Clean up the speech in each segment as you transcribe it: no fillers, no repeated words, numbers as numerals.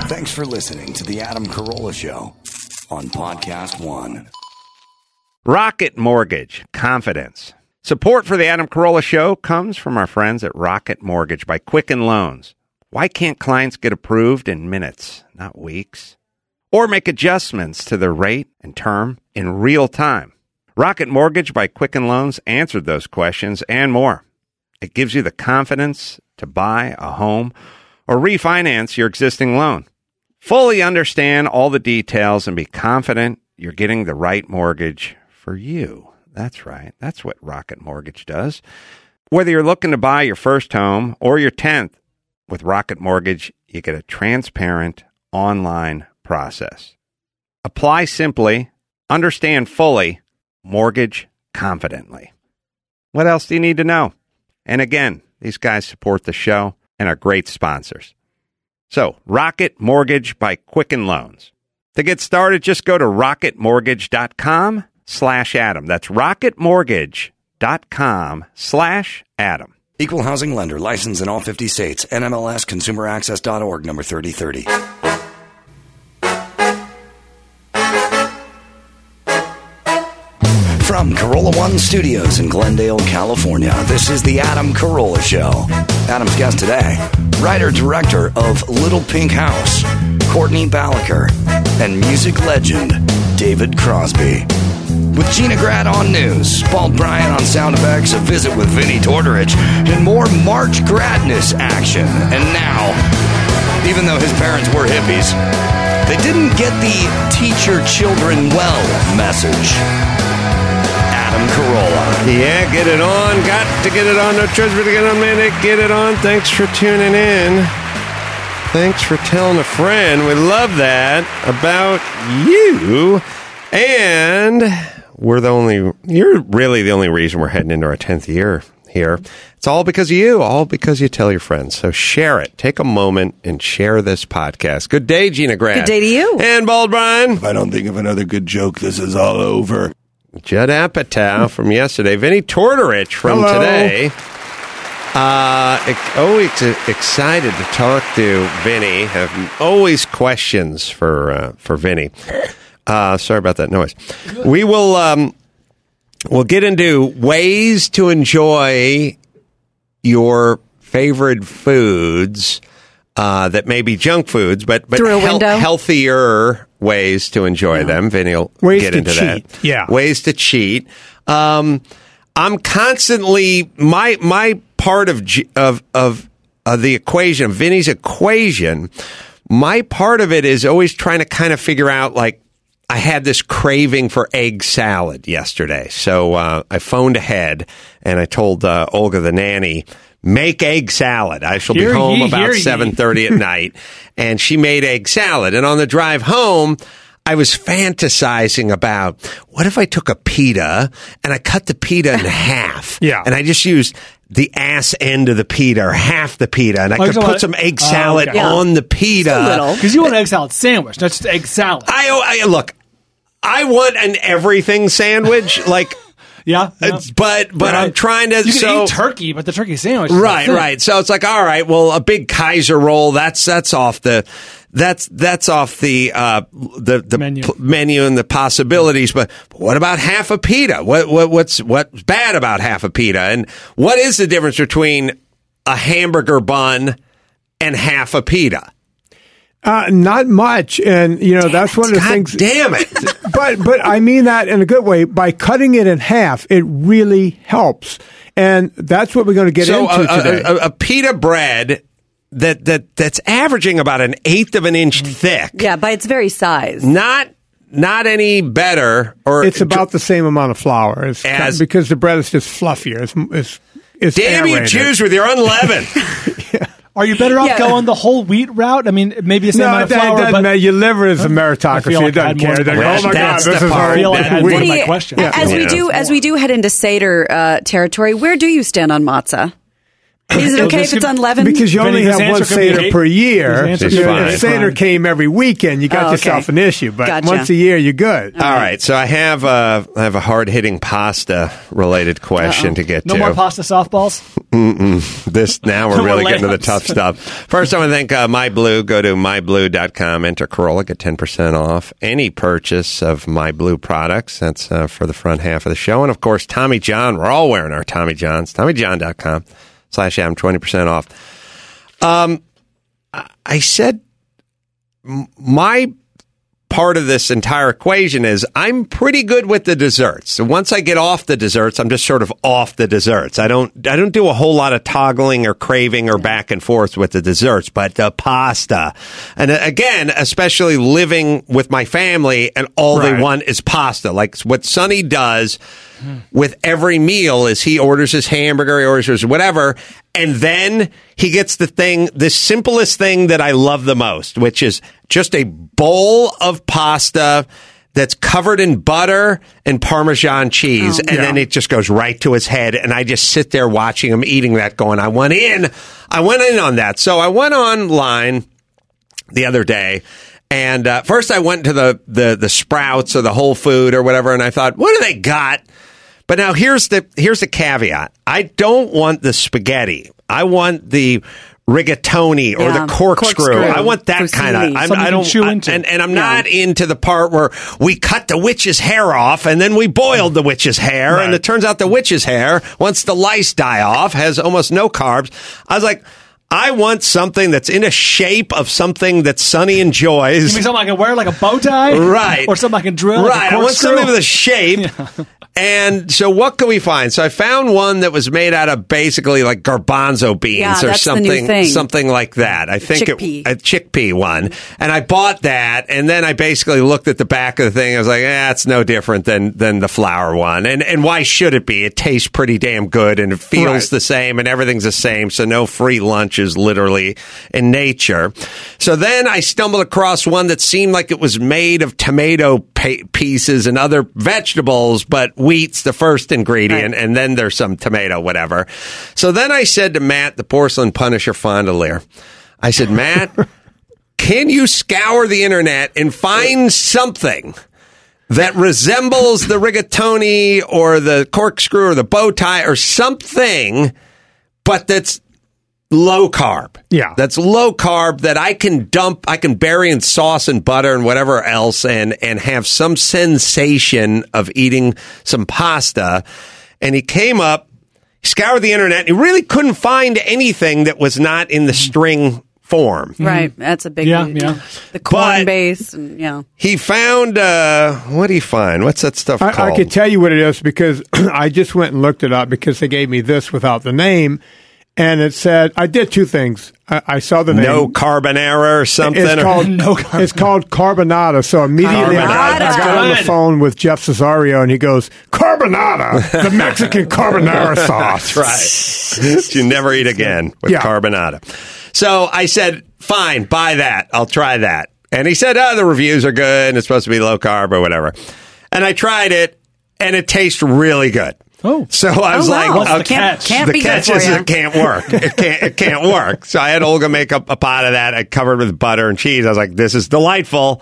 Thanks for listening to The Adam Carolla Show on Podcast One. Rocket Mortgage, confidence. Support for The Adam Carolla Show comes from our friends at Rocket Mortgage by Quicken Loans. Why can't clients get approved in minutes, not weeks? Or make adjustments to their rate and term in real time? Rocket Mortgage by Quicken Loans answered those questions and more. It gives you the confidence to buy a home or refinance your existing loan. Fully understand all the details and be confident you're getting the right mortgage for you. That's right. That's what Rocket Mortgage does. Whether you're looking to buy your first home or your 10th, with Rocket Mortgage, you get a transparent online process. Apply simply, understand fully, mortgage confidently. What else do you need to know? And again, these guys support the show and are great sponsors. So, Rocket Mortgage by Quicken Loans. To get started, just go to rocketmortgage.com/Adam. That's rocketmortgage.com/Adam. Equal housing lender, licensed in all 50 states. NMLS ConsumerAccess.org, number 3030. From Carolla One Studios in Glendale, California, this is The Adam Carolla Show. Adam's guest today, writer-director of Little Pink House, Courtney Balaker, and music legend, David Crosby. With Gina Grad on news, Bald Brian on sound effects, a visit with Vinny Tortorich, and more March Gradness action. And now, even though his parents were hippies, they didn't get the teach your children well message. Adam Carolla. Yeah, get it on. Got to get it on. No choice but to get on, man. Get it on. Thanks for tuning in. Thanks for telling a friend. We love that about you. And you're really the only reason we're heading into our 10th year here. It's all because of you, all because you tell your friends. So share it. Take a moment and share this podcast. Good day, Gina Grad. Good day to you. And Bald Brian. If I don't think of another good joke, this is all over. Judd Apatow from yesterday. Vinny Tortorich from today. Always excited to talk to Vinny. Have always questions for Vinny. Sorry about that noise. We will we'll get into ways to enjoy your favorite foods that may be junk foods, but healthier ways to enjoy them. Vinny will get into that. Yeah. Ways to cheat. I'm constantly my part of the equation, Vinny's equation. My part of it is always trying to kind of figure out, like, I had this craving for egg salad yesterday. So I phoned ahead and I told Olga, the nanny, make egg salad. I shall be home about 7:30 at night. And she made egg salad. And on the drive home, I was fantasizing about, what if I took a pita and I cut the pita in half? Yeah. And I just used the ass end of the pita or half the pita, and I could put some egg salad on the pita. Because you want an egg salad sandwich, not just egg salad. Look, I want an everything sandwich, like... Yeah. But I'm trying to... You can eat turkey, but the turkey sandwich is right. So it's like, all right, well, a big Kaiser roll, that's off the menu and the possibilities. But what about half a pita? What's bad about half a pita? And what is the difference between a hamburger bun and half a pita? Not much, and that's one of the things. Damn it! but I mean that in a good way. By cutting it in half, it really helps, and that's what we're going to get into today. A pita bread that's averaging about 1/8 of an inch thick. Yeah, by its very size. Not any better, or it's about the same amount of flour because the bread is just fluffier. It's damn you, Jews with your unleavened. Yeah. Are you better off going the whole wheat route? I mean, maybe the same amount of flour, but your liver is a meritocracy. It doesn't care. Oh my God, this is I feel like I had more than my question. As we do head into Seder territory, where do you stand on matzah? Is it okay if it's unleavened? Because you only have one Seder per year. If Seder came every weekend, you got yourself an issue. But once a year, you're good. All right. So I have a hard-hitting pasta-related question to get to. No more pasta softballs? Now we're really getting to the tough stuff. First, I want to thank MyBlue. Go to myblue.com, enter Carolla, get 10% off any purchase of MyBlue products. That's for the front half of the show. And, of course, Tommy John. We're all wearing our Tommy Johns. TommyJohn.com/Adam, 20% off. I said my part of this entire equation is I'm pretty good with the desserts. So once I get off the desserts, I'm just sort of off the desserts. I don't do a whole lot of toggling or craving or back and forth with the desserts, but the pasta. And again, especially living with my family and all they want is pasta. Like what Sonny does with every meal is he orders his hamburger, he orders his whatever, and then he gets the simplest thing that I love the most, which is just a bowl of pasta that's covered in butter and Parmesan cheese, and then it just goes right to his head, and I just sit there watching him eating that going, I went in on that. So I went online the other day, and first I went to the Sprouts or the Whole Food or whatever, and I thought, what do they got? But now here's the caveat. I don't want the spaghetti. I want the rigatoni or the corkscrew. I want that kind of. I don't. And I'm not into the part where we cut the witch's hair off and then we boiled the witch's hair, and it turns out the witch's hair, once the lice die off, has almost no carbs. I was like, I want something that's in a shape of something that Sonny enjoys. You mean something I can wear, like a bow tie? Right. Or something I can drill? Right. Like a I want something with a shape. Yeah. And so what can we find? So I found one that was made out of basically like garbanzo beans or something like that. I think chickpea. A chickpea one. And I bought that, and then I basically looked at the back of the thing. I was like, it's no different than the flour one. And why should it be? It tastes pretty damn good, and it feels the same, and everything's the same, so no free lunches literally in nature. So then I stumbled across one that seemed like it was made of tomato pieces and other vegetables, but wheat's the first ingredient, and then there's some tomato, whatever. So then I said to Matt, the porcelain punisher fondelier, I said, Matt, can you scour the internet and find something that resembles the rigatoni or the corkscrew or the bow tie or something, but that's low carb. Yeah. That's low carb that I can bury in sauce and butter and whatever else and have some sensation of eating some pasta. And he came up, scoured the internet, and he really couldn't find anything that was not in the string form. Right. That's a big one. Yeah. The corn base. And, he found, what did he find? What's that stuff called? I could tell you what it is because I just went and looked it up because they gave me this without the name. And it said, I did two things. I saw the name. No carbonara or something? It's called carbonata. So immediately I got on the phone with Jeff Cesario, and he goes, carbonata, the Mexican carbonara sauce. That's right. You never eat again with carbonata. So I said, fine, buy that. I'll try that. And he said, the reviews are good, and it's supposed to be low carb or whatever. And I tried it, and it tastes really good. Oh, so I was like, what's the catch? The catch is it can't work. It can't work. So I had Olga make a pot of that. I covered with butter and cheese. I was like, this is delightful.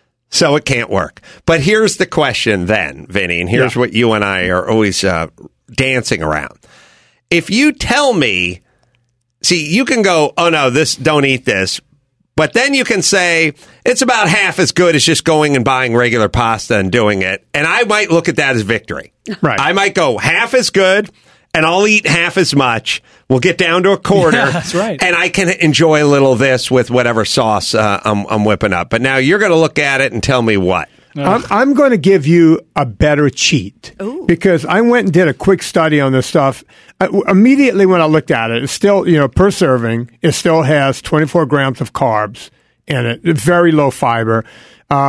So it can't work. But here's the question then, Vinny, and here's what you and I are always dancing around. If you tell me, see, you can go, oh no, don't eat this. But then you can say, it's about half as good as just going and buying regular pasta and doing it. And I might look at that as victory. Right. I might go half as good, and I'll eat half as much. We'll get down to a quarter. Yeah, that's right. And I can enjoy a little of this with whatever sauce I'm whipping up. But now you're going to look at it and tell me what. I'm going to give you a better cheat. Ooh. Because I went and did a quick study on this stuff. Immediately when I looked at it, it's still, per serving, it still has 24 grams of carbs in it, very low fiber.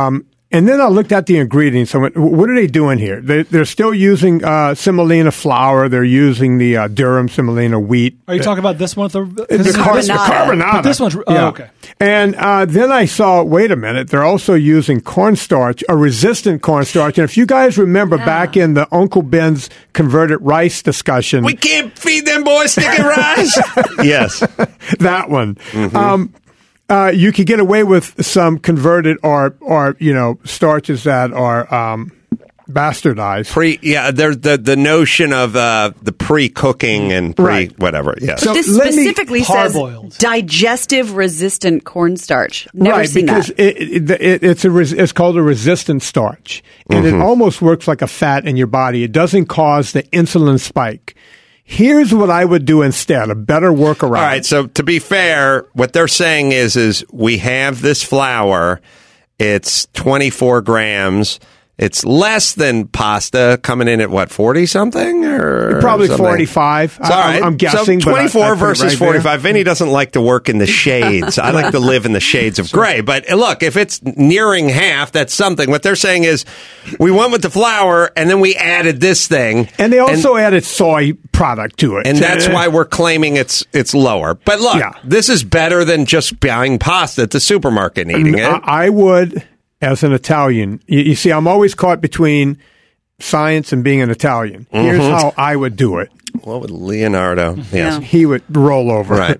And then I looked at the ingredients. I went, what are they doing here? They're still using semolina flour. They're using the Durham semolina wheat. Are you talking about this one? The carbonata. But this one's okay. And then I saw, wait a minute, they're also using cornstarch, a resistant cornstarch. And if you guys remember back in the Uncle Ben's converted rice discussion. We can't feed them boys sticky rice. Yes. That one. Mm-hmm. You could get away with some converted or starches that are bastardized. There's the notion of the pre-cooking and whatever. Yes. So this specifically says digestive resistant cornstarch. Never seen because that. It's called a resistant starch, and it almost works like a fat in your body. It doesn't cause the insulin spike. Here's what I would do instead, a better workaround. All right, so to be fair, what they're saying is we have this flour. It's 24 grams. It's less than pasta, coming in at, 40-something? Or probably something? 45. All right. I'm guessing. So 24 versus 45. There. Vinny doesn't like to work in the shades. I like to live in the shades of gray. But look, if it's nearing half, that's something. What they're saying is we went with the flour, and then we added this thing. And they also added soy product to it. And that's why we're claiming it's lower. But look, this is better than just buying pasta at the supermarket and eating it. I would... As an Italian, you see, I'm always caught between science and being an Italian. Here's how I would do it. What would Leonardo? Yes. He would roll over. Right.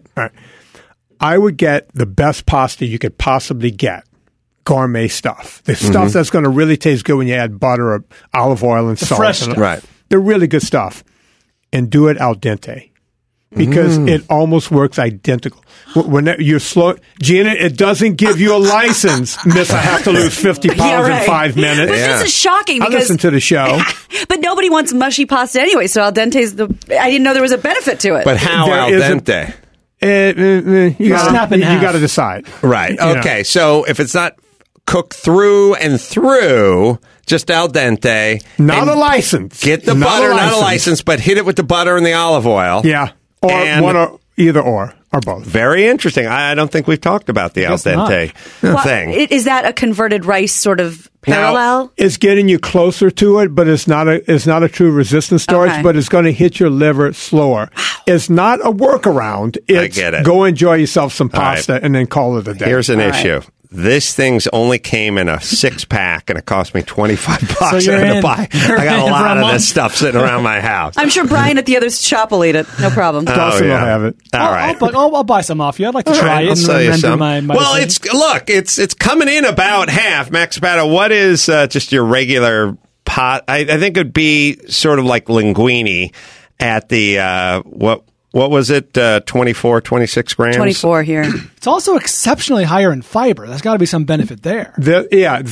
I would get the best pasta you could possibly get. Gourmet stuff. The stuff that's going to really taste good when you add butter or olive oil and salt. Fresh stuff. Right. They're really good stuff. And do it al dente. Because it almost works identical. When you're slow, Gina, it doesn't give you a license, Miss. I have to lose 50 pounds in 5 minutes. But this is shocking because I listen to the show. But nobody wants mushy pasta anyway, so al dente's I didn't know there was a benefit to it. But how al dente? You got to decide. Right. Okay. So if it's not cooked through and through, just al dente, not a license. Get the butter, not a license, but hit it with the butter and the olive oil. Yeah. Or either or both. Very interesting. I don't think we've talked about the al dente thing. Is that a converted rice sort of parallel? Now, it's getting you closer to it, but it's not a true resistant starch, but it's going to hit your liver slower. Wow. It's not a workaround. I get it. Go enjoy yourself some pasta and then call it a day. Here's an issue. This thing's only came in a 6-pack, and it cost me $25 to buy. I got a lot of this stuff sitting around my house. I'm sure Brian at the other shop will eat it. No problem. Dawson will have it. All right. I'll buy some off you. I'd like to try it. I'll sell you some. My well, it's coming in about half. Max Zapata, what is just your regular pot? I think it'd be sort of like linguine at the What was it? 24, 26 grams? 24 here. It's also exceptionally higher in fiber. There's got to be some benefit there. This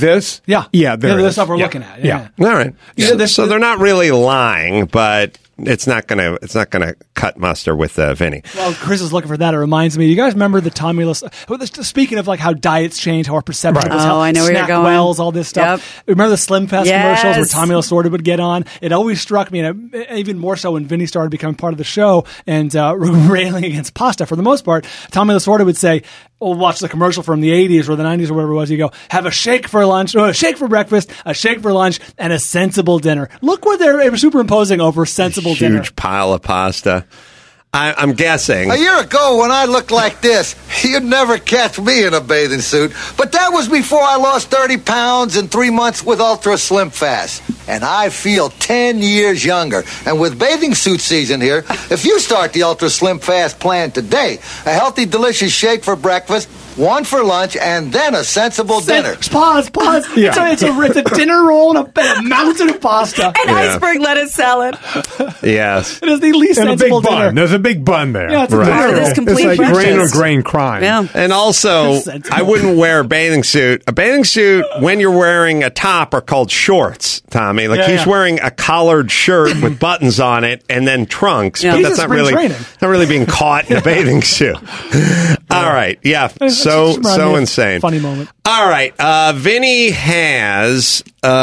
stuff we're looking at. Yeah. All right. So they're not really lying, but it's not gonna cut muster with Vinny. Well, Chris is looking for that. It reminds me. You guys remember the Tommy? Speaking of like how diets change, how our perception was. I know where you're going. Wells, all this stuff. Yep. Remember the Slim Fast commercials where Tommy Lasorda would get on? It always struck me, and even more so when Vinny started becoming part of the show and railing against pasta. For the most part, Tommy Lasorda would say, "We'll watch the commercial from the 80s or the 90s or whatever it was. You go, have a shake for lunch, or a shake for breakfast, a shake for lunch, and a sensible dinner." Look what they're superimposing over sensible dinner. Huge pile of pasta. I'm guessing. A year ago, when I looked like this, you'd never catch me in a bathing suit. But that was before I lost 30 pounds in 3 months with Ultra Slim Fast. And I feel 10 years younger. And with bathing suit season here, if you start the Ultra Slim Fast plan today, a healthy, delicious shake for breakfast, one for lunch, and then a sensible dinner. Pause. Yeah. It's a dinner roll and a mountain of pasta. And iceberg lettuce salad. Yes. It is the least sensible dinner. There's a big bun there. Yeah, it's part of this complete it's like grain or grain crime. Yeah. And also, I wouldn't wear a bathing suit. A bathing suit, when you're wearing a top, are called shorts, Tommy. Like he's wearing a collared shirt with buttons on it and then trunks. Yeah. But that's not really being caught in a bathing suit. All right. Yeah. So insane. Funny moment. All right. Vinny has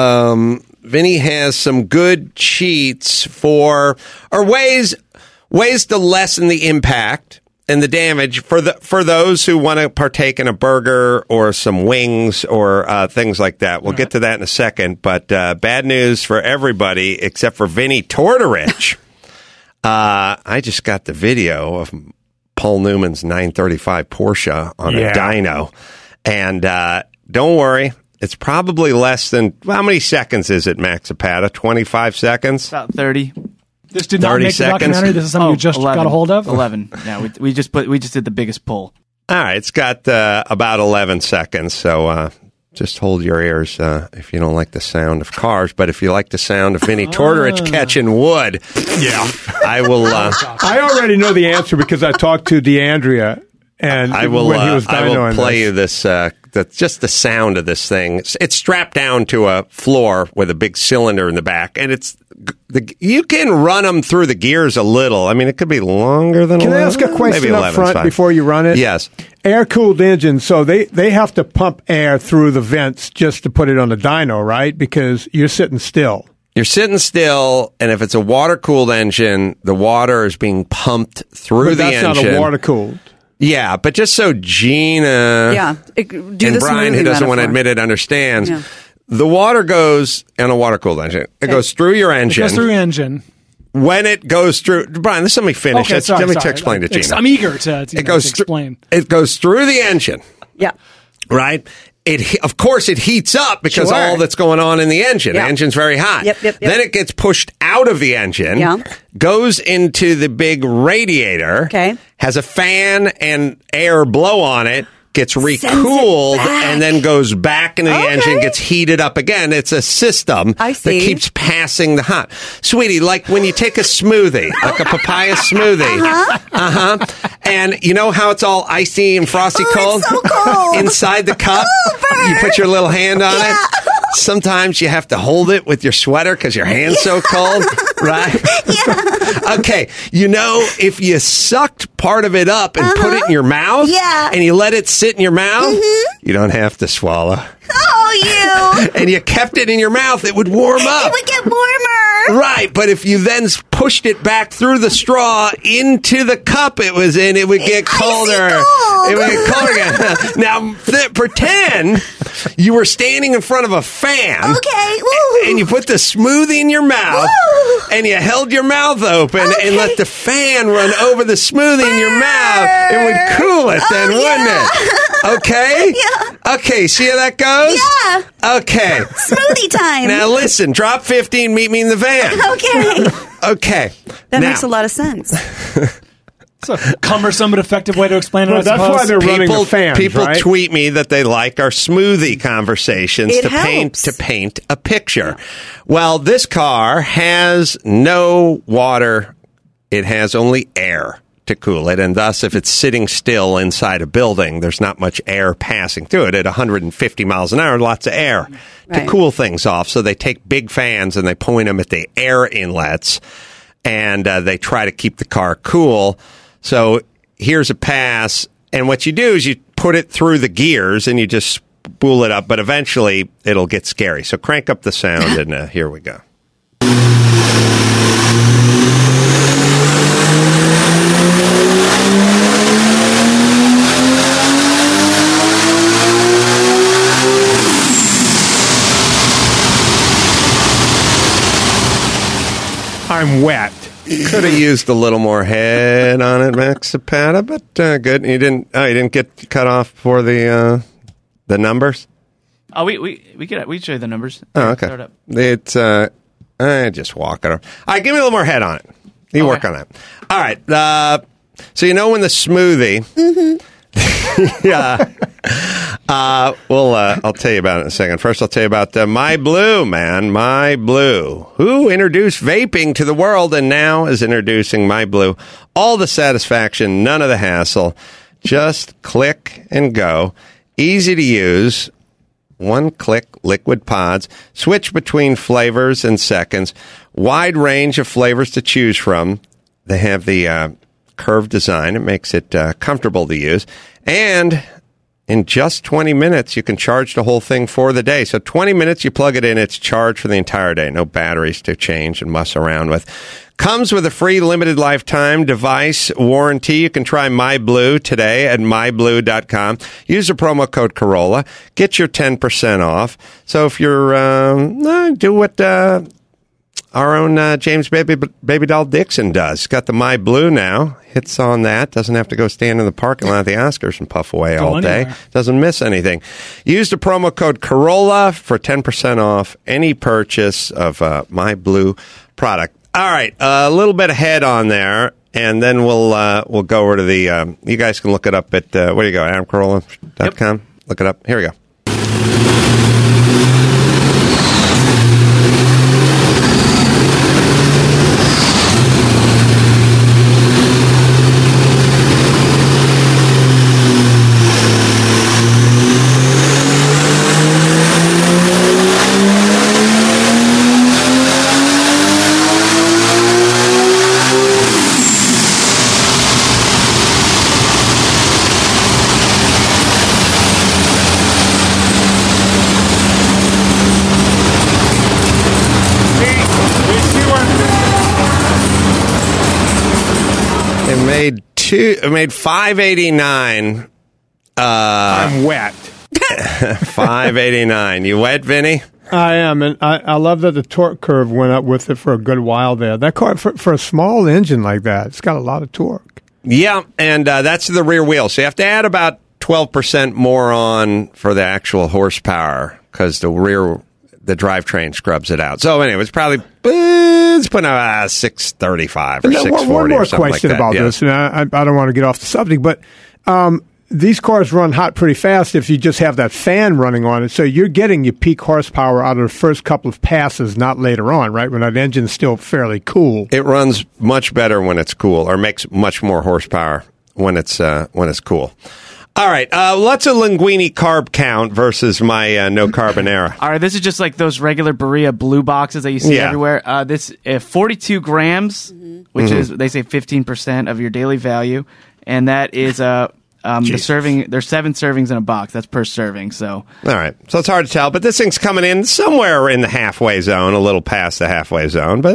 some good cheats for or ways to lessen the impact and the damage for those who want to partake in a burger or some wings or things like that. We'll get to that in a second. But bad news for everybody except for Vinny Tortorich. I just got the video of Paul Newman's 935 Porsche on a dyno. And don't worry, it's probably less than, how many seconds is it, Max Zapata? 25 seconds? About 30. This did not make the documentary? This is something you just 11, got a hold of? 11. Yeah, we just did the biggest pull. All right, it's got about 11 seconds, so just hold your ears if you don't like the sound of cars. But if you like the sound of Vinny Tortorich catching wood, I will. I already know the answer because I talked to DeAndrea, and I will. When he was I will play you this. Just the sound of this thing. It's strapped down to a floor with a big cylinder in the back, and you can run them through the gears a little. I mean, it could be longer than. Can I ask a question up front before you run it? Yes. Air-cooled engines, so they have to pump air through the vents just to put it on the dyno, right? Because you're sitting still. You're sitting still, and if it's a water-cooled engine, the water is being pumped through the engine. That's not a water-cooled. Yeah, but just so Gina and Brian, who doesn't want to admit it, understands, the water goes in a water-cooled engine. It goes through your engine. It goes through your engine. When it goes through... Brian, let me finish. Okay, let me explain to Gina. I'm eager to explain. It goes through the engine. Yeah. Right? Of course, it heats up because all that's going on in the engine. Yeah. The engine's very hot. Yep. Then it gets pushed out of the engine, goes into the big radiator, has a fan and air blow on it, gets recooled, and then goes back into the engine, gets heated up again. It's a system that keeps passing the hot. Sweetie, like when you take a smoothie, like a papaya smoothie, and you know how it's all icy and frosty cold? It's so cold. Inside the cup, you put your little hand on it. Sometimes you have to hold it with your sweater because your hand's so cold, right? Okay, you know, if you sucked part of it up and put it in your mouth, and you let it sit in your mouth, you don't have to swallow. Oh, and you kept it in your mouth, it would warm up. It would get warmer. Right, but if you then pushed it back through the straw into the cup it was in, it would get colder. It would get colder again. Now, pretend you were standing in front of a fan. Okay. Woo. And you put the smoothie in your mouth. Woo. And you held your mouth open and let the fan run over the smoothie in your mouth. It would cool it then, wouldn't it? Okay? Yeah. Okay, see how that goes? Yeah. Okay. Smoothie time. Now listen, drop 15, meet me in the van. Okay. That makes a lot of sense. It's a cumbersome but effective way to explain it. That's why they're running the fans, people right? tweet me that they like our smoothie conversations It to helps. paint a picture. Well, this car has no water. It has only air to cool it, and thus if it's sitting still inside a building, there's not much air passing through it. At 150 miles an hour, lots of air to cool things off. So they take big fans and they point them at the air inlets, and they try to keep the car cool. So here's a pass, and what you do is you put it through the gears and you just spool it up, but eventually it'll get scary. So crank up the sound, and here we go. I'm wet. Could have used a little more head on it, Max Zapata, but good. You didn't get cut off for the numbers. Oh, we could show you the numbers. Oh, okay. Start up. It's just walk it. All right, give me a little more head on it. You work on that. All right. So you know when the smoothie. I'll tell you about it in a second. First, I'll tell you about My Blue, man. My Blue, who introduced vaping to the world and now is introducing My Blue. All the satisfaction, none of the hassle. Just click and go. Easy to use. One-click liquid pods. Switch between flavors in seconds. Wide range of flavors to choose from. They have the curved design. It makes it comfortable to use. And in just 20 minutes, you can charge the whole thing for the day. So 20 minutes, you plug it in, it's charged for the entire day. No batteries to change and muss around with. Comes with a free limited lifetime device warranty. You can try MyBlue today at myblue.com. Use the promo code Corolla. Get your 10% off. So if you're, do what our own James Baby Doll Dixon does. Got the MyBlue now. Hits on that. Doesn't have to go stand in the parking lot at the Oscars and puff away all day. Doesn't miss anything. Use the promo code Corolla for 10% off any purchase of MyBlue product. All right, a little bit ahead on there, and then we'll go over to the. You guys can look it up at where do you go? AdamCarolla.com. Yep. Look it up. Here we go. It made $589. I'm wet. $589. You wet, Vinny? I am, and I love that the torque curve went up with it for a good while there. That car, for a small engine like that, it's got a lot of torque. Yeah, and that's the rear wheel. So you have to add about 12% more on for the actual horsepower because the drivetrain scrubs it out. So anyway, it's putting out 635 or 640 one more or something question like that. about this, and I don't want to get off the subject, but these cars run hot pretty fast if you just have that fan running on it. So you're getting your peak horsepower out of the first couple of passes, not later on, right? When that engine's still fairly cool. It runs much better when it's cool, or makes much more horsepower when it's cool. All right, what's a Linguini carb count versus my no carbonara? All right, this is just like those regular Berea blue boxes that you see everywhere. This 42 grams, which is, they say, 15% of your daily value, and that is the serving. There's 7 servings in a box. That's per serving. So all right, so it's hard to tell, but this thing's coming in somewhere in the halfway zone, a little past the halfway zone, but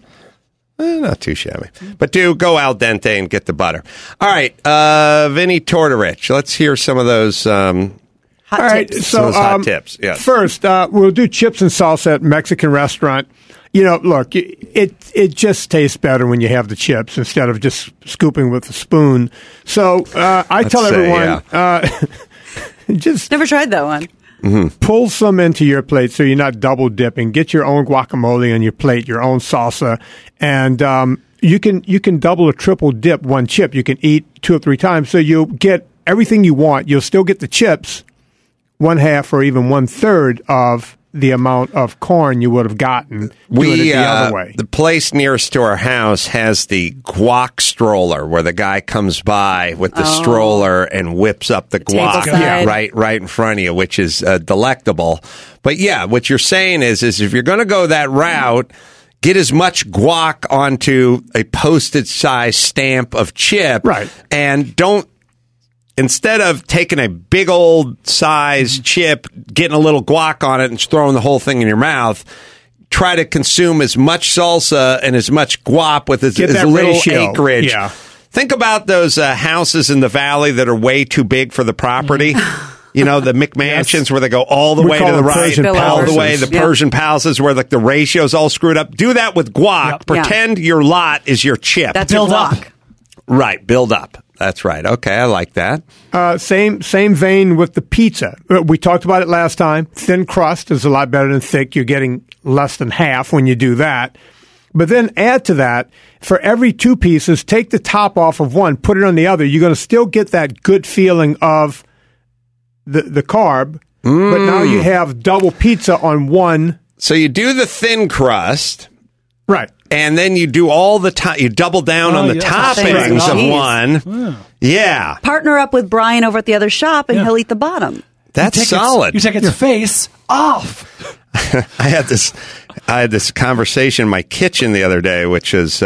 not too shabby. But do go al dente and get the butter. All right, Vinny Tortorich. Let's hear some of those hot tips. So hot tips. Yes. First, we'll do chips and salsa at Mexican restaurant. You know, look, it just tastes better when you have the chips instead of just scooping with a spoon. So I tell everyone, just never tried that one. Pull some into your plate so you're not double dipping. Get your own guacamole on your plate, your own salsa, and you can double or triple dip one chip. You can eat 2 or 3 times, so you'll get everything you want. You'll still get the chips, 1/2 or even 1/3 of the amount of corn you would have gotten doing it the other way. The place nearest to our house has the guac stroller where the guy comes by with the stroller and whips up the guac right in front of you, which is delectable. But yeah, what you're saying is if you're going to go that route, get as much guac onto a postage size stamp of chip, right? And don't. Instead of taking a big old size chip, getting a little guac on it, and throwing the whole thing in your mouth, try to consume as much salsa and as much guap with as little acreage. Yeah. Think about those houses in the valley that are way too big for the property. You know, the McMansions where they go all the way to the right, all the way, the Persian palaces where like the ratio's all screwed up. Do that with guac. Yep. Pretend your lot is your chip. That's build up. Right, build up. That's right. Okay, I like that. Same vein with the pizza. We talked about it last time. Thin crust is a lot better than thick. You're getting less than half when you do that. But then add to that, for every 2 pieces, take the top off of one, put it on the other. You're going to still get that good feeling of the carb, but now you have double pizza on one. So you do the thin crust. Right. And then you do all the you double down on the toppings of one. Yeah. Partner up with Brian over at the other shop, and he'll eat the bottom. That's solid. You take its face off. I had this conversation in my kitchen the other day, which is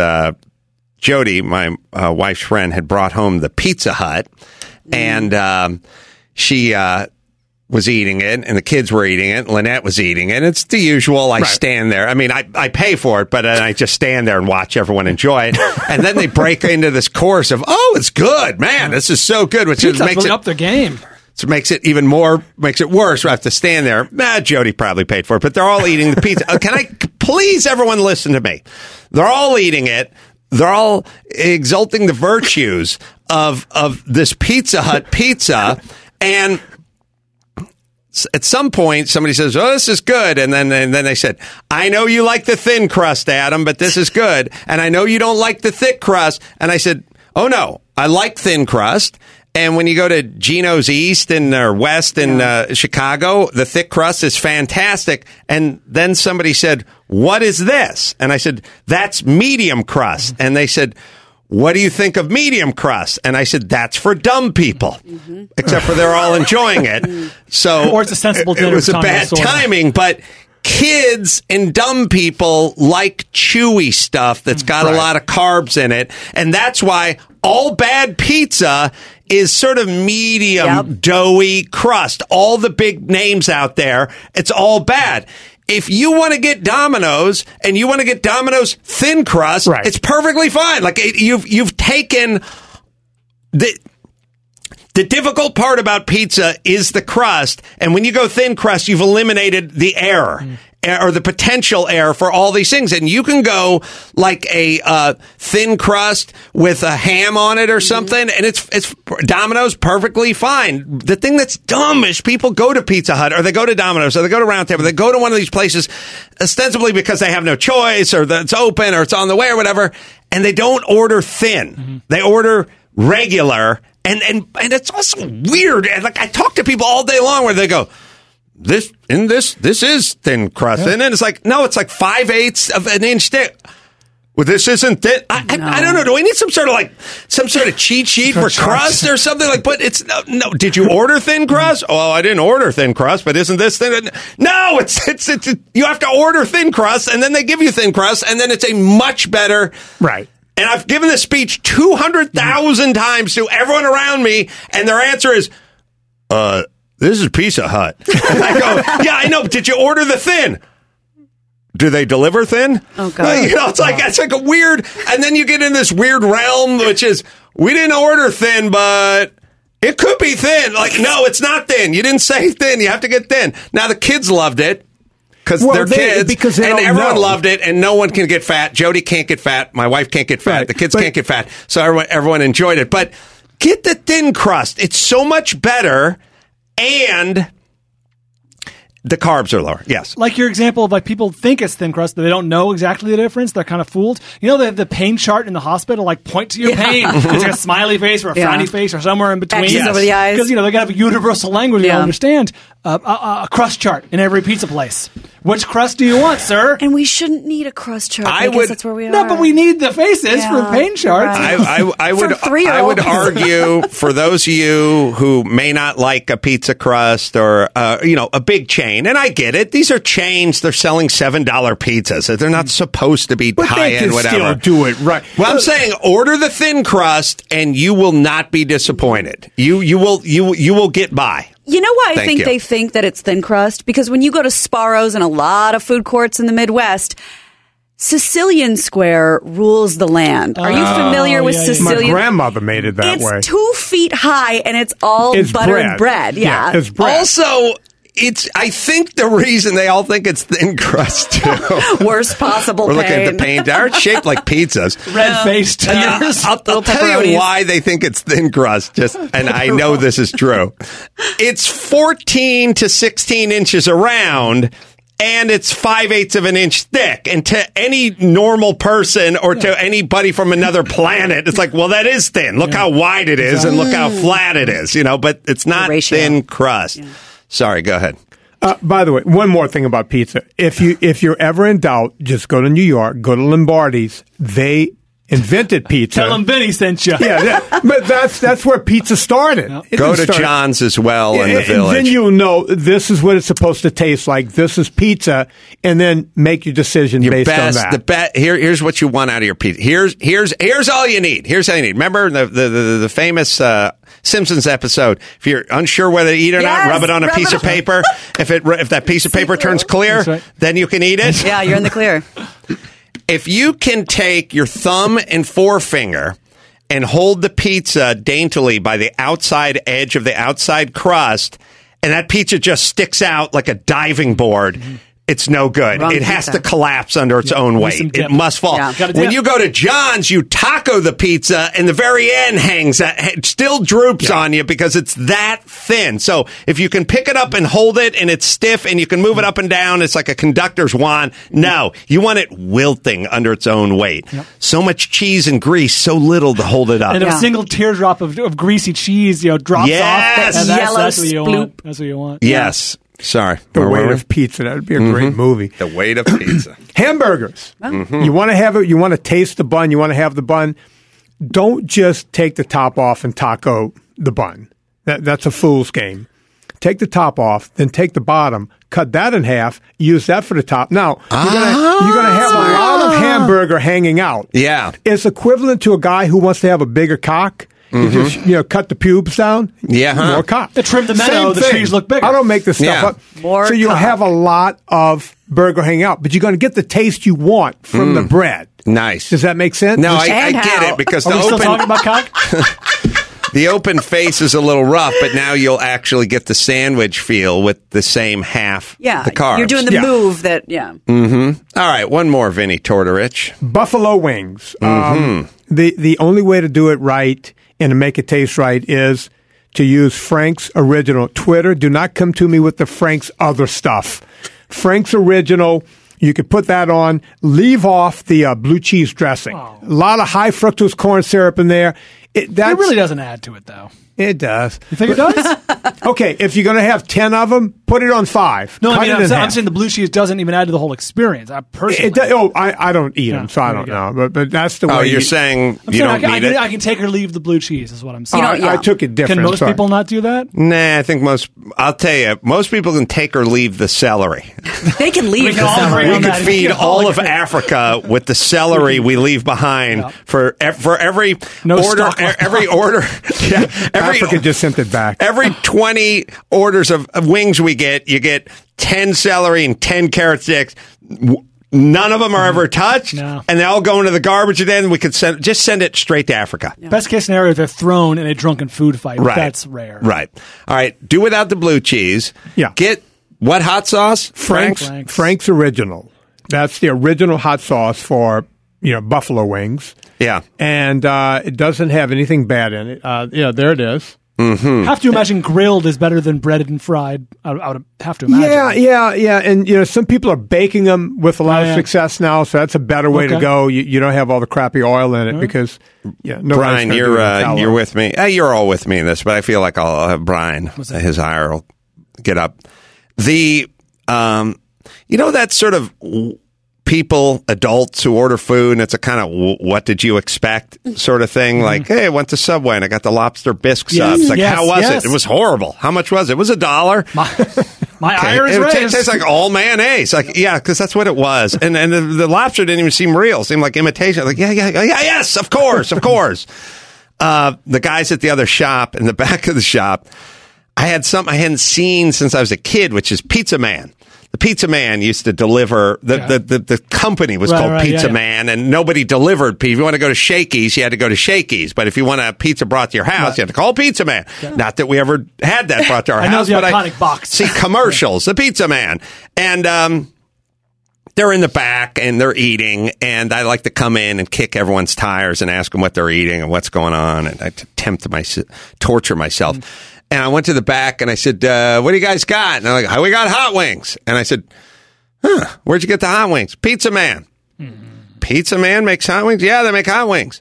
Jody, my wife's friend, had brought home the Pizza Hut, and she was eating it, and the kids were eating it. Lynette was eating it. It's the usual. I stand there. I mean, I pay for it, but I just stand there and watch everyone enjoy it. And then they break into this chorus of, "Oh, it's good, man! This is so good," which Pizza's makes really it up their game. So makes it worse. I have to stand there. Jody probably paid for it, but they're all eating the pizza. Please, everyone listen to me. They're all eating it. They're all exalting the virtues of this Pizza Hut pizza. And at some point, somebody says, "Oh, this is good." And then they said, "I know you like the thin crust, Adam, but this is good. And I know you don't like the thick crust." And I said, "Oh, no, I like thin crust. And when you go to Geno's East or West in Chicago, the thick crust is fantastic." And then somebody said, "What is this?" And I said, "That's medium crust." And they said, "What do you think of medium crust?" And I said, "That's for dumb people." Except for they're all enjoying it. So or it's a sensible dinner. It was a bad timing, but kids and dumb people like chewy stuff that's got a lot of carbs in it. And that's why all bad pizza is sort of medium, doughy crust. All the big names out there, it's all bad. If you want to get Domino's and you want to get Domino's thin crust, it's perfectly fine. Like you've taken the difficult part about pizza is the crust, and when you go thin crust, you've eliminated the error. Or the potential error for all these things. And you can go like a thin crust with a ham on it or something, and it's Domino's perfectly fine. The thing that's dumb is people go to Pizza Hut, or they go to Domino's, or they go to Round Table, they go to one of these places ostensibly because they have no choice, or that it's open, or it's on the way, or whatever, and they don't order thin. They order regular, and it's also weird. And like I talk to people all day long where they go, This is thin crust. And then it's like, no, it's like 5/8 of an inch thick. Well, this isn't thin. I don't know. Do we need some sort of cheat sheet for crust or something? Like, but it's no. Did you order thin crust? Oh, I didn't order thin crust, but isn't this thin? No, it's you have to order thin crust, and then they give you thin crust, and then it's a much better. Right. And I've given this speech 200,000 times to everyone around me, and their answer is, this is Pizza Hut. And I go, yeah, I know. But did you order the thin? Do they deliver thin? Oh, God. It's like a weird, and then you get in this weird realm, which is, we didn't order thin, but it could be thin. Like, no, it's not thin. You didn't say thin. You have to get thin. Now, the kids loved it because they're kids, and everyone loved it, and no one can get fat. Jody can't get fat. My wife can't get fat. The kids can't get fat. So everyone enjoyed it. But get the thin crust. It's so much better. And the carbs are lower. Yes. Like your example of like people think it's thin crust, but they don't know exactly the difference. They're kind of fooled. You know, the pain chart in the hospital, like point to your pain. It's like a smiley face or a frowny face or somewhere in between. X's over the eyes. Because, they got to have a universal language to understand. A crust chart in every pizza place. Which crust do you want, sir? And we shouldn't need a crust chart. I guess that's where we are. No, but we need the faces for pain charts. Right. I would argue for those of you who may not like a pizza crust or a big chain, and I get it. These are chains. They're selling $7 pizzas. They're not supposed to be high end. Whatever. Still do it right. Well, I'm saying order the thin crust, and you will not be disappointed. You will get by. You know why I think they think that it's thin crust? Because when you go to Sparrow's and a lot of food courts in the Midwest, Sicilian Square rules the land. Are you familiar with Sicilian? My grandmother made it that way. It's 2 feet high and it's all buttered bread. Yeah. It's bread. Also, I think the reason they all think it's thin crust, too. Worst possible We're pain. looking at the pain. They're shaped like pizzas. Red-faced. I'll tell you why they think it's thin crust, and I know this is true. It's 14 to 16 inches around, and it's 5/8 of an inch thick. And to any normal person or to anybody from another planet, it's like, well, that is thin. Look how wide it is, and look how flat it is, but it's not thin crust. Yeah. Sorry, go ahead. By the way, one more thing about pizza. If you're ever in doubt, just go to New York, go to Lombardi's. They invented pizza. Tell them Vinny sent you. Yeah, but that's where pizza started. It Go to didn't start- John's as well in the and village. then you'll know this is what it's supposed to taste like. This is pizza, and then make your decision based on that. Here's what you want out of your pizza. Here's all you need. Here's all you need. Remember the famous Simpsons episode? If you're unsure whether to eat it or not, rub it on a piece of paper. If that piece of paper turns clear, right. then you can eat it. Yeah, you're in the clear. If you can take your thumb and forefinger and hold the pizza daintily by the outside edge of the outside crust, and that pizza just sticks out like a diving board, it's no good. Wrong it has pizza. to collapse under its own weight. some dip. It must fall. Yeah. Gotta When dip. you go to John's, you taco the pizza, and the very end it still droops on you because it's that thin. So if you can pick it up and hold it, and it's stiff, and you can move it up and down, it's like a conductor's wand. No, you want it wilting under its own weight. So much cheese and grease, so little to hold it up. And if a single teardrop of greasy cheese, drops Yes! off, That yellow that's what you want. sploop. That's what you want. Yes. Sorry. The Where weight were we? of pizza. That would be a great movie. The weight of pizza. Hamburgers. You want to have it. You want to taste the bun. You want to have the bun. Don't just take the top off and taco the bun. That's a fool's game. Take the top off, then take the bottom, cut that in half, use that for the top. Now, you're gonna have a lot of hamburger hanging out. Yeah. It's equivalent to a guy who wants to have a bigger cock. You just cut the pubes down. Yeah, huh? More cock. To trim the meadow, Same the thing. trees look bigger. I don't make this stuff Yeah. up. More so you'll cock. have a lot of burger hanging out, but you're going to get the taste you want from the bread. Nice. Does that make sense? No, I And get how? it because Are we still talking about cock? the open face is a little rough, but now you'll actually get the sandwich feel with the same half Yeah, the carbs. you're doing the Yeah. move that. Yeah. All right, one more, Vinny Tortorich. Buffalo wings. The only way to do it right and to make it taste right is to use Frank's Original. Twitter, do not come to me with the Frank's other stuff. Frank's Original, you could put that on. Leave off the blue cheese dressing. A lot of high fructose corn syrup in there. It really doesn't add to it, though. It does. You think it does? Okay, if you're going to have 10 of them, put it on 5. No, Cut I mean, it in I'm half. saying the blue cheese doesn't even add to the whole experience. I personally. I don't eat them, so I don't know. But that's the way. Oh, you're saying you don't need it? I can take or leave the blue cheese, is what I'm saying. I took it different. Can most sorry. people not do that? Nah, I think I'll tell you, most people can take or leave the celery. They can leave We the can all celery. agree We on could that. feed We can all all of agree. Africa with the celery we leave behind Yeah. for every No order. stock left. Every order. Yeah, Africa just sent it back. Every 20 orders of wings we get, you get 10 celery and 10 carrot sticks. None of them are ever touched, No. and they all go into the garbage. And then we could send it straight to Africa. Best case scenario, they're thrown in a drunken food fight. Right, That's rare. Right. All right. Do without the blue cheese. Yeah. Get what hot sauce? Frank's. Frank's Original. That's the original hot sauce for buffalo wings. Yeah. And it doesn't have anything bad in it. There it is. Have to imagine grilled is better than breaded and fried. I would have to imagine. Yeah. And some people are baking them with a lot of yeah. success now, so that's a better way to Okay. go. You don't have all the crappy oil in it because nobody's Brian, gonna do it in tallow. you're with me. You're all with me in this, but I feel like I'll have Brian. His ire will get up. The that sort of people, adults who order food, and it's a kind of what did you expect sort of thing. Like, hey, I went to Subway and I got the lobster bisque Yes, subs. Like, yes, how was yes. it? It was horrible. How much was it? It was $1. My ire is It raised. tastes like all mayonnaise. Like, yeah, because that's what it was. And the lobster didn't even seem real. It seemed like imitation. Like, yes, of course. The guys at the other shop, in the back of the shop, I had something I hadn't seen since I was a kid, which is Pizza Man. The Pizza Man used to deliver. The company was called Pizza Man, and nobody delivered. If you want to go to Shakey's, you had to go to Shakey's. But if you want a pizza brought to your house, you had to call Pizza Man. Not that we ever had that brought to our I know house, the but iconic box. see commercials. The Pizza Man, and they're in the back and they're eating, and I like to come in and kick everyone's tires and ask them what they're eating and what's going on, and I torture myself. And I went to the back and I said, what do you guys got? And they're like, we got hot wings. And I said, where'd you get the hot wings? Pizza Man. Pizza Man makes hot wings? Yeah, they make hot wings.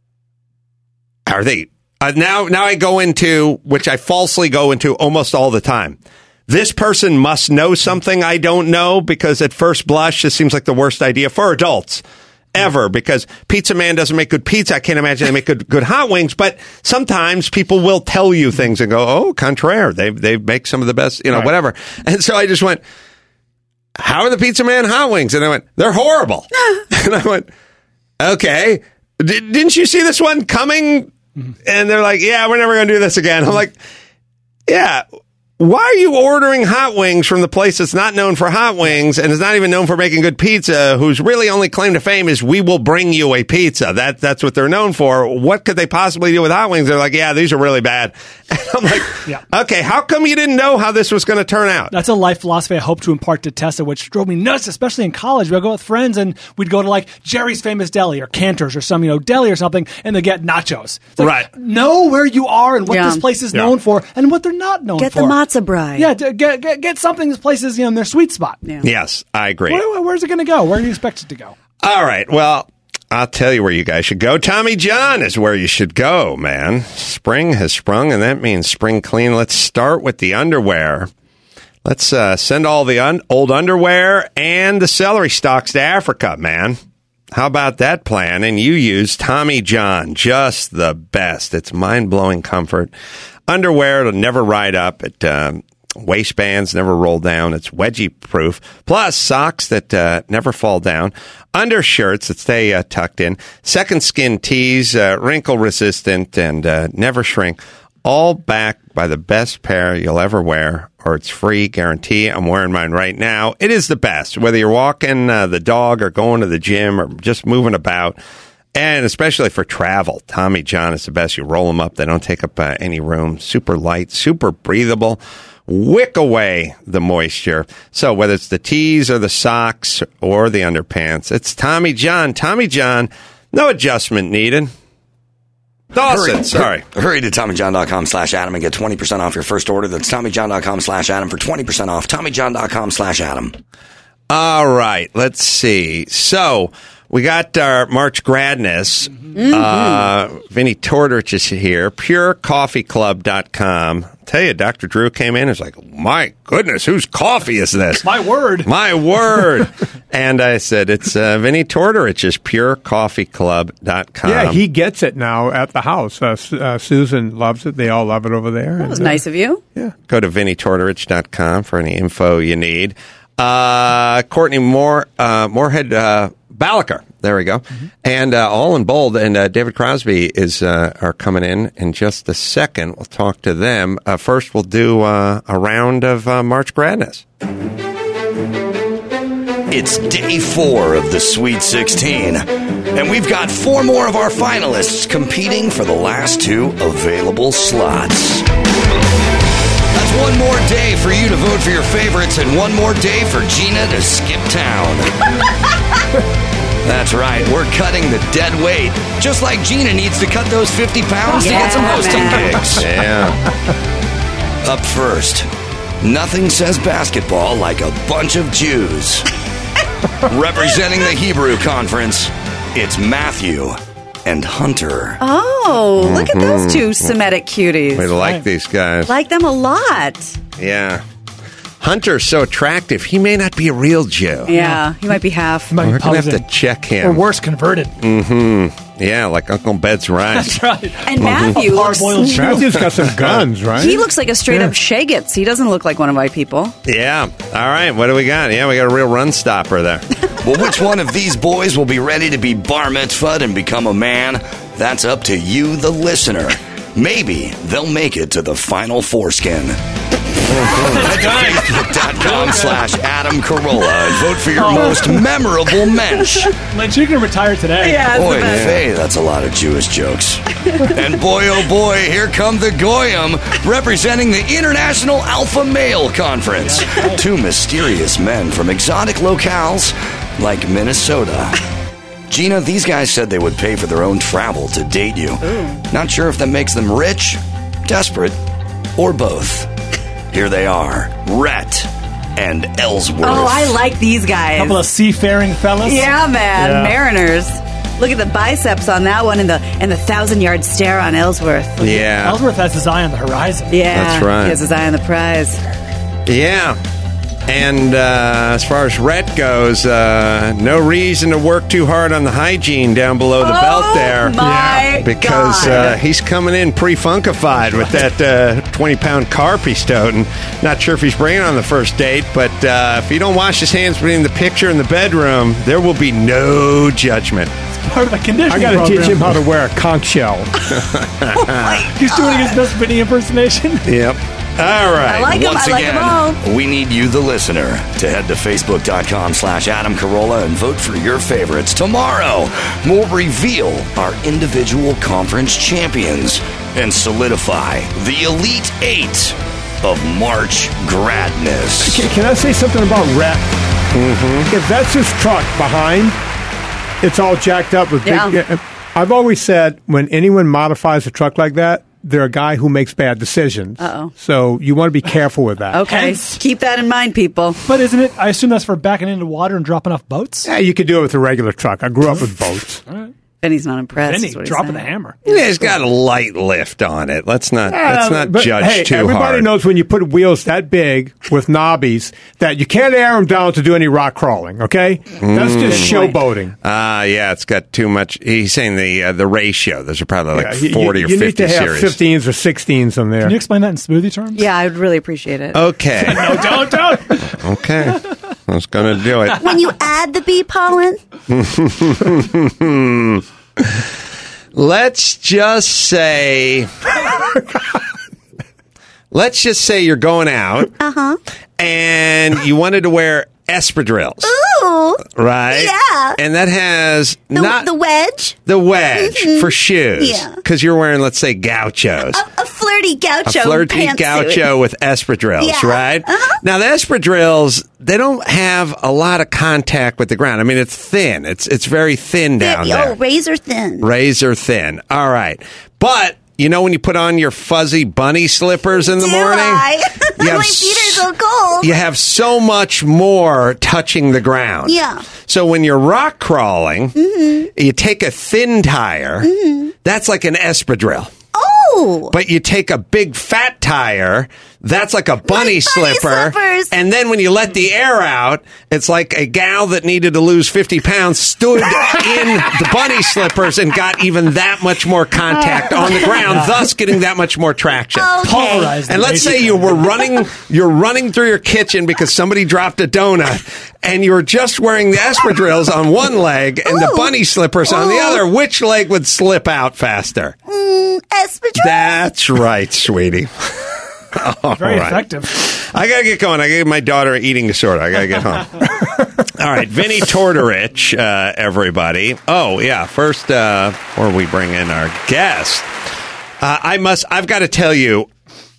Are they? Now I go into, which I falsely go into almost all the time. This person must know something I don't know, because at first blush, this seems like the worst idea for adults. ever, because Pizza Man doesn't make good pizza. I can't imagine they make good hot wings, but sometimes people will tell you things and go, oh, contraire. They make some of the best, whatever. And so I just went, how are the Pizza Man hot wings? And I went, they're horrible. And I went, okay. Didn't you see this one coming? And they're like, yeah, we're never going to do this again. I'm like, yeah. Why are you ordering hot wings from the place that's not known for hot wings and is not even known for making good pizza, whose really only claim to fame is we will bring you a pizza? That's what they're known for. What could they possibly do with hot wings? They're like, yeah, these are really bad. And I'm like, okay, how come you didn't know how this was going to turn out? That's a life philosophy I hope to impart to Tessa, which drove me nuts, especially in college. We'd go with friends and we'd go to like Jerry's Famous Deli or Cantor's or some, deli or something, and they get nachos. It's like, right. Know where you are and what this place is known for and what they're not known Get for. the matzo bride. Yeah, get something this place is in their sweet spot. Yeah. Yes, I agree. Where's it going to go? Where do you expect it to go? All right, well, I'll tell you where you guys should go. Tommy John is where you should go, man. Spring has sprung, and that means spring clean. Let's start with the underwear. Let's send all the old underwear and the celery stalks to Africa, man. How about that plan? And you use Tommy John, just the best. It's mind-blowing comfort. Underwear, it'll never ride up. Waistbands never roll down. It's wedgie-proof. Plus, socks that never fall down. Undershirts that stay tucked in. Second skin tees, wrinkle-resistant and never shrink. All backed by the best pair you'll ever wear, or it's free guarantee. I'm wearing mine right now. It is the best, whether you're walking the dog or going to the gym or just moving about. And especially for travel, Tommy John is the best. You roll them up. They don't take up any room. Super light, super breathable. Wick away the moisture. So whether it's the tees or the socks or the underpants, it's Tommy John. Tommy John, no adjustment needed. Dawson, sorry. Hurry to TommyJohn.com/Adam and get 20% off your first order. That's TommyJohn.com/Adam for 20% off. TommyJohn.com/Adam. All right, let's see. So we got our March Gradness. Vinny Tortorich is here. PureCoffeeClub.com. Tell you, Dr. Drew came in and was like, my goodness, whose coffee is this? My word. My word. And I said, it's Vinny Tortorich's PureCoffeeClub.com. Yeah, he gets it now at the house. Susan loves it. They all love it over there. That was nice of you. Yeah. Go to VinnyTortorich.com for any info you need. Courtney Moorhead Balaker. There we go. And all in bold. And David Crosby are coming in just a second. We'll talk to them. First, we'll do a round of March Gradness. It's day 4 of the Sweet 16, and we've got 4 more of our finalists competing for the last 2 available slots. That's 1 more day for you to vote for your favorites and 1 more day for Gina to skip town. That's right, we're cutting the dead weight, just like Gina needs to cut those 50 pounds to get some hosting gigs. Yeah. Up first, nothing says basketball like a bunch of Jews. Representing the Hebrew Conference, it's Matthew and Hunter. Oh, look at those 2 Semitic cuties. We like these guys. Like them a lot. Yeah. Hunter's so attractive, he may not be a real Jew. Yeah, he might be half. We're going to have to check him. Or worse, converted. Yeah, like Uncle Bed's right. That's right. And Matthew Matthew's got some guns, right? He looks like a straight-up Shagets. He doesn't look like one of my people. Yeah. All right, what do we got? Yeah, we got a real run stopper there. Well, which one of these boys will be ready to be bar mitzvahed and become a man? That's up to you, the listener. Maybe they'll make it to the final foreskin. Head to Facebook.com/Adam Carolla and vote for your most memorable mensch. Lynch, you can retire today. Yeah, Boy, Faye, that's a lot of Jewish jokes. And boy, oh boy, here come the Goyim, representing the International Alpha Male Conference. 2 mysterious men from exotic locales like Minnesota. Gina, these guys said they would pay for their own travel to date you. Not sure if that makes them rich, desperate, or both. Here they are, Rhett and Ellsworth. Oh, I like these guys. Couple of seafaring fellas. Yeah, man. Mariners. Look at the biceps on that one and the 1,000-yard stare on Ellsworth. Yeah. Ellsworth has his eye on the horizon. Yeah. That's right. He has his eye on the prize. Yeah. And as far as Rhett goes, no reason to work too hard on the hygiene down below the belt there. Because he's coming in pre-funkified with that 20-pound carp he's toting. Not sure if he's bringing it on the first date, but if he don't wash his hands between the picture and the bedroom, there will be no judgment. Part of the conditioning I got to teach him how to wear a conch shell. He's doing his best Vinny impersonation. Yep. All right. Once again, we need you, the listener, to head to Facebook.com/Adam Carolla and vote for your favorites. Tomorrow, we'll reveal our individual conference champions and solidify the Elite Eight of March Gradness. Can I say something about Rhett? Mm-hmm. If that's his truck behind, it's all jacked up with big... I've always said when anyone modifies a truck like that, they're a guy who makes bad decisions. Uh-oh. So you want to be careful with that. Okay, keep that in mind, people. But isn't it, I assume that's for backing into water and dropping off boats? Yeah, you could do it with a regular truck. I grew up with boats. All right. Benny's not impressed. Benny dropping the hammer. Yeah, it's got a light lift on it. Let's not judge too hard. Everybody knows when you put wheels that big with knobbies that you can't air them down to do any rock crawling, okay? That's just showboating. Yeah, it's got too much. He's saying the ratio. Those are probably like 40 or 50 You need to have series. 15s or 16s on there. Can you explain that in smoothie terms? Yeah, I would really appreciate it. Okay. No, don't. Okay. I was going to do it. When you add the bee pollen. Let's just say you're going out and you wanted to wear espadrilles. Ooh. Right? Yeah. And that has the wedge? The wedge for shoes. Yeah. Because you're wearing, let's say, gauchos. A flirty gaucho A flirty pantsuit. gaucho with espadrilles, Yeah. right? Now, the espadrilles, they don't have a lot of contact with the ground. I mean, it's thin. It's very thin down there. Oh, razor thin. Razor thin. All right. But, you know when you put on your fuzzy bunny slippers in the morning? My feet are so cold. You have so much more touching the ground. Yeah. So when you're rock crawling, you take a thin tire. That's like an espadrille. Oh. But you take a big fat tire, that's like a bunny slipper. slippers. And then when you let the air out, it's like a gal that needed to lose 50 pounds stood in the bunny slippers and got even that much more contact on the ground, thus getting that much more traction. Okay. And let's say you're running through your kitchen because somebody dropped a donut and you're just wearing the espadrilles on one leg and the bunny slippers on the other. Which leg would slip out faster? Espadrilles. That's right, sweetie. Very effective. I got to get going. I got my daughter eating disorder. I got to get home. All right, Vinny Tortorich, everybody. Oh, yeah. First, before we bring in our guest, I've got to tell you,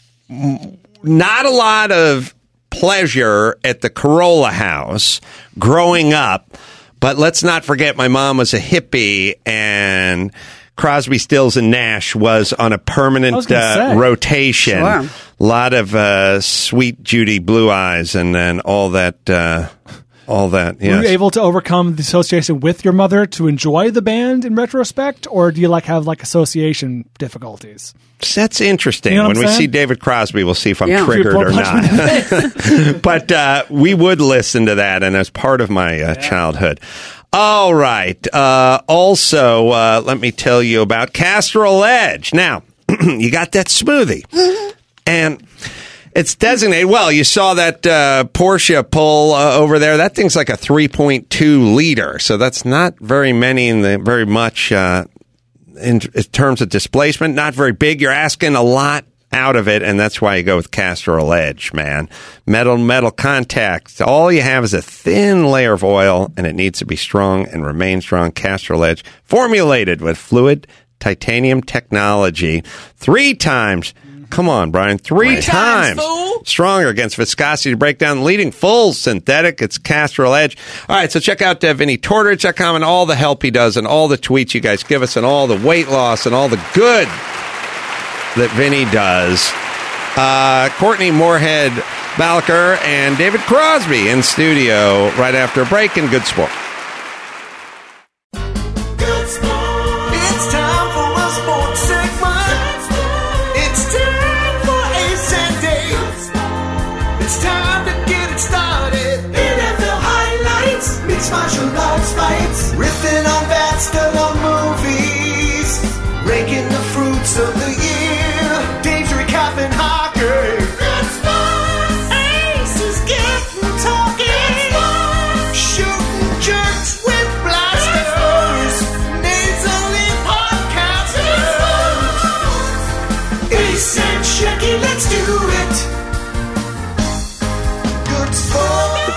not a lot of pleasure at the Carolla house growing up, but let's not forget my mom was a hippie and Crosby, Stills, and Nash was on a permanent rotation. Sure. A lot of Sweet Judy Blue Eyes and then all that. Yes. Were you able to overcome the association with your mother to enjoy the band in retrospect, or do you have association difficulties? That's interesting. You know what when I'm we saying? see David Crosby, we'll see if I'm Yeah. triggered or Punch me in the not. But we would listen to that, and as part of my childhood. All right. Also, let me tell you about Castrol Edge. Now, you got that smoothie, and it's designated. Well, you saw that Porsche pull over there. That thing's like a 3.2 liter, so that's not very much in terms of displacement. Not very big. You're asking a lot out of it, and that's why you go with Castrol Edge, man. Metal contact. All you have is a thin layer of oil, and it needs to be strong and remain strong. Castrol Edge, formulated with fluid titanium technology. 3 times. Come on, Brian. 3 times stronger against viscosity to break down, leading full synthetic. It's Castrol Edge. All right, so check out VinnyTortorich.com and all the help he does and all the tweets you guys give us and all the weight loss and all the good that Vinny does. Courtney Moorhead Balker and David Crosby in studio right after a break in Good Sport. It's time for a sports segment. It's time for Ace and Dave. It's time to get it started.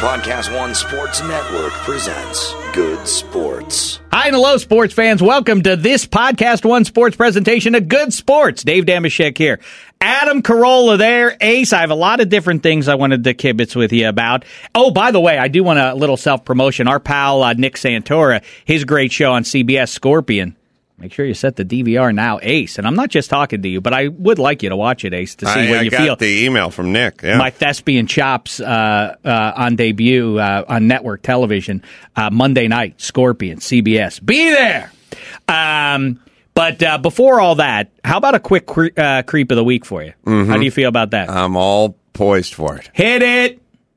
Podcast One Sports Network presents Good Sports. Hi and hello, sports fans. Welcome to this Podcast One Sports presentation of Good Sports. Dave Damashek here. Adam Carolla there. Ace, I have a lot of different things I wanted to kibitz with you about. Oh, by the way, I do want a little self-promotion. Our pal Nick Santora, his great show on CBS, Scorpion. Make sure you set the DVR now, Ace. And I'm not just talking to you, but I would like you to watch it, Ace, to see what you feel. I got the email from Nick. Yeah. My thespian chops on debut on network television Monday night, Scorpion, CBS. Be there! But before all that, how about a quick creep of the week for you? Mm-hmm. How do you feel about that? I'm all poised for it. Hit it!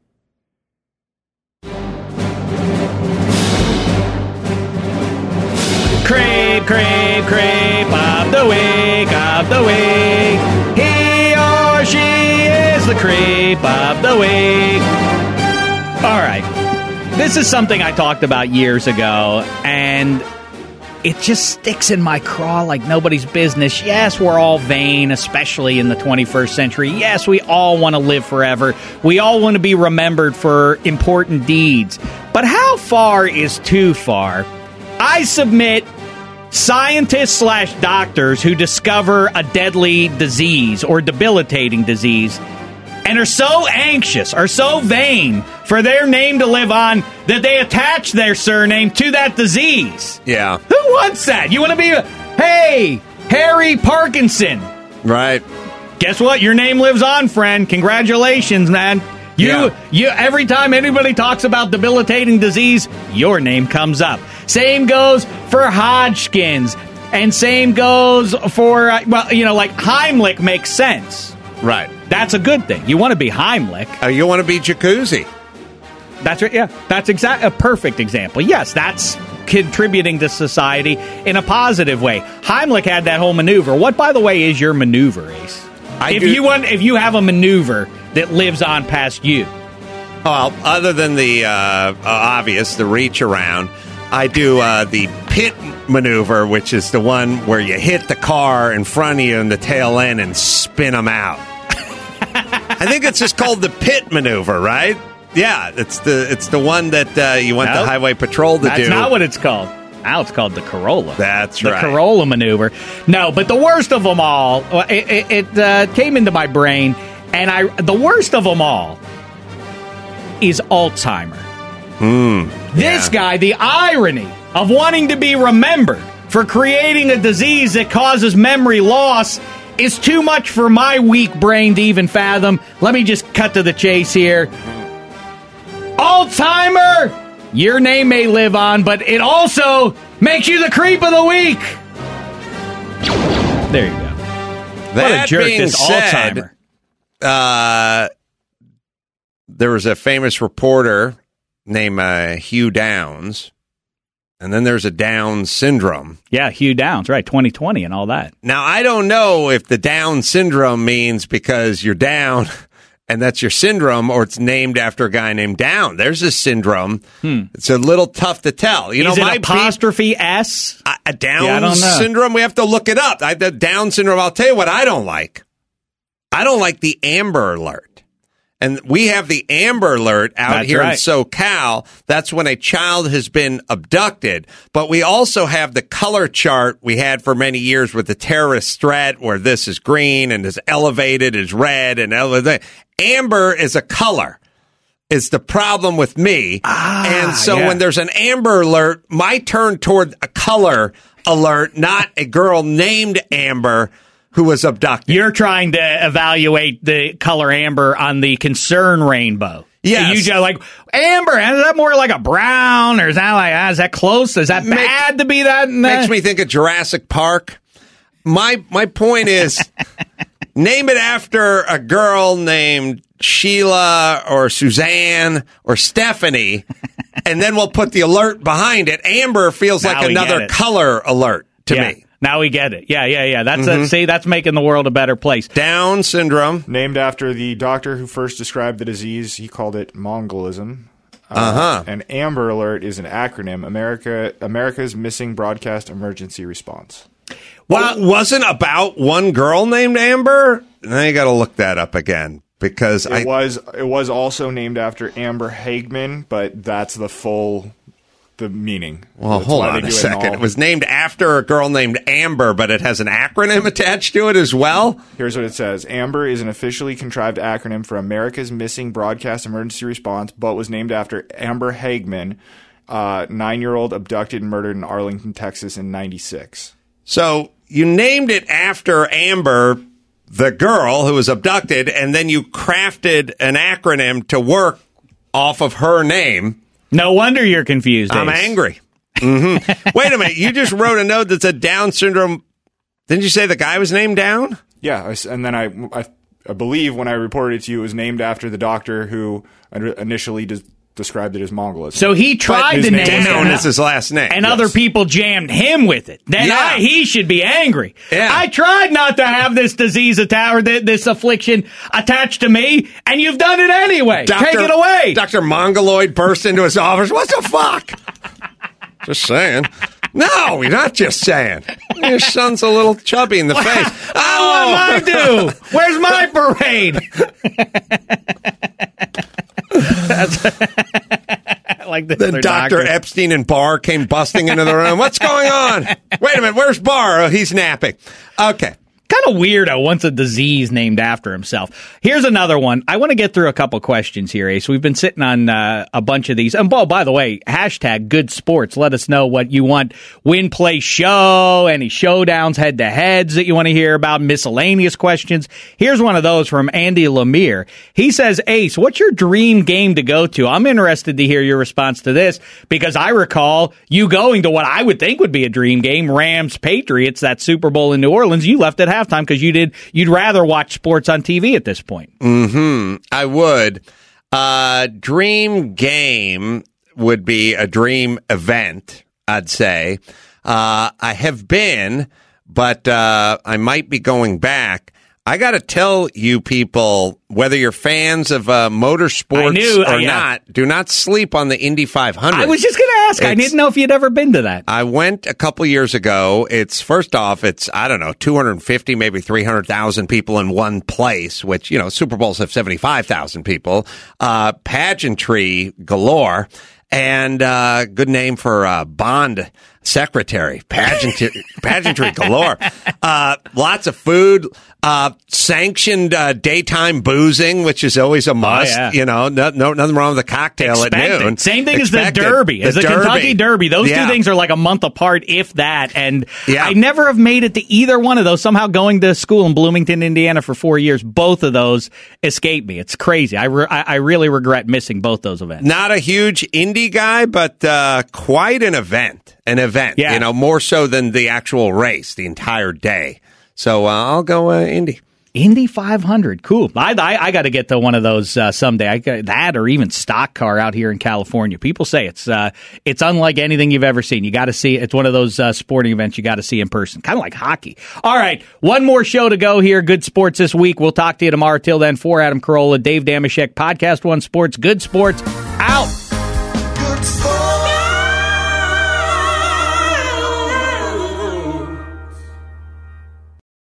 Creep of the week, He or she is the creep of the week. All right. This is something I talked about years ago, and it just sticks in my craw like nobody's business. Yes, we're all vain, especially in the 21st century. Yes, we all want to live forever. We all want to be remembered for important deeds. But how far is too far? I submit scientists/doctors who discover a deadly disease or debilitating disease and are so anxious, are so vain for their name to live on that they attach their surname to that disease. Yeah. Who wants that? You want to be, hey, Harry Parkinson. Right. Guess what? Your name lives on, friend. Congratulations, man. You every time anybody talks about debilitating disease, your name comes up. Same goes for Hodgkin's, and same goes for like Heimlich makes sense. Right. That's a good thing. You want to be Heimlich. You want to be Jacuzzi. That's right. Yeah, that's a perfect example. Yes, that's contributing to society in a positive way. Heimlich had that whole maneuver. What, by the way, is your maneuver, Ace? If you have a maneuver that lives on past you. Well, other than the obvious, the reach around, I do the pit maneuver, which is the one where you hit the car in front of you in the tail end and spin them out. I think it's just called the pit maneuver, right? Yeah, it's the one that you want the highway patrol to do. That's not what it's called. Now it's called the Carolla. That's right. The Carolla maneuver. No, but the worst of them all, it came into my brain, and the worst of them all is Alzheimer. This guy, the irony of wanting to be remembered for creating a disease that causes memory loss is too much for my weak brain to even fathom. Let me just cut to the chase here. Alzheimer! Your name may live on, but it also makes you the creep of the week. There you go. What a jerk, this Alzheimer. There was a famous reporter named Hugh Downs, and then there's a Down syndrome. Yeah, Hugh Downs, right, 2020 and all that. Now, I don't know if the Down syndrome means because you're down and that's your syndrome, or it's named after a guy named Down. There's a syndrome. It's a little tough to tell. Is it apostrophe S? A Down syndrome? We have to look it up. The Down syndrome, I'll tell you what I don't like. I don't like the Amber Alert. And we have the Amber Alert out here in SoCal. That's when a child has been abducted. But we also have the color chart we had for many years with the terrorist threat, where this is green and is elevated is red and elevated. Amber is a color. Is the problem with me. And so when there's an Amber Alert, my turn toward a color alert, not a girl named Amber who was abducted. You're trying to evaluate the color amber on the concern rainbow. Yes. You just like, amber, is that more like a brown, or is that close? Is that bad to be that? Makes me think of Jurassic Park. My point is, name it after a girl named Sheila or Suzanne or Stephanie, and then we'll put the alert behind it. Amber feels like another color alert to me. Now we get it. Yeah. That's that's making the world a better place. Down syndrome. Named after the doctor who first described the disease. He called it Mongolism. And Amber Alert is an acronym. America's Missing Broadcast Emergency Response. Well, it wasn't about one girl named Amber. Now you got to look that up again. Because it was also named after Amber Hagman, but that's the meaning. Well, That's hold why on they a do second. all- It was named after a girl named Amber, but it has an acronym attached to it as well? Here's what it says. Amber is an officially contrived acronym for America's Missing Broadcast Emergency Response, but was named after Amber Hagman, 9-year-old abducted and murdered in Arlington, Texas in 96. So you named it after Amber, the girl who was abducted, and then you crafted an acronym to work off of her name. No wonder you're confused. I'm Ace. angry. Mm-hmm. Wait a minute. You just wrote a note that said Down syndrome. Didn't you say the guy was named Down? Yeah, and then I believe when I reported it to you, it was named after the doctor who initially described it as Mongolism. So he tried to name Down it, is his last name. and other people jammed him with it. Then Yeah. he should be angry. Yeah. I tried not to have this disease or this affliction attached to me, and you've done it anyway. Take it away. Dr. Mongoloid burst into his office. What the fuck? Just saying. No, you're not just saying. Your son's a little chubby in the face. What do I do? Where's my parade? Like this, Then Dr. Epstein and Barr came busting into the room. What's going on? Wait a minute. Where's Barr? Oh, he's napping. Okay. Kind of weirdo wants a disease named after himself. Here's another one. I want to get through a couple questions here, Ace. We've been sitting on a bunch of these. And, by the way, hashtag good sports. Let us know what you want. Win, play, show, any showdowns, head-to-heads that you want to hear about, miscellaneous questions. Here's one of those from Andy Lemire. He says, Ace, what's your dream game to go to? I'm interested to hear your response to this because I recall you going to what I would think would be a dream game, Rams-Patriots, that Super Bowl in New Orleans. You left at halftime because you'd rather watch sports on TV at this point. I would. Dream game would be a dream event, I'd say. I have been, but I might be going back. I got to tell you people, whether you're fans of motorsports or not, do not sleep on the Indy 500. I was just going to ask. I didn't know if you'd ever been to that. I went a couple years ago. First off, I don't know, 250, maybe 300,000 people in one place, which, Super Bowls have 75,000 people. Pageantry galore. And good name for Bond secretary. Pageantry galore. Lots of food. Sanctioned daytime boozing, which is always a must. Oh, yeah. Nothing wrong with a cocktail at noon. Same thing as the Derby, as the Kentucky Derby. Those two things are like a month apart, if that. And I never have made it to either one of those. Somehow going to school in Bloomington, Indiana for 4 years, both of those escaped me. It's crazy. I really regret missing both those events. Not a huge indie guy, but quite an event. Yeah. More so than the actual race, the entire day. So I'll go Indy. Indy 500. Cool. I got to get to one of those someday. That or even stock car out here in California. People say it's unlike anything you've ever seen. You got to see. It's one of those sporting events you got to see in person. Kind of like hockey. All right. One more show to go here. Good Sports this week. We'll talk to you tomorrow. Till then, for Adam Carolla, Dave Damashek, Podcast One Sports. Good Sports out.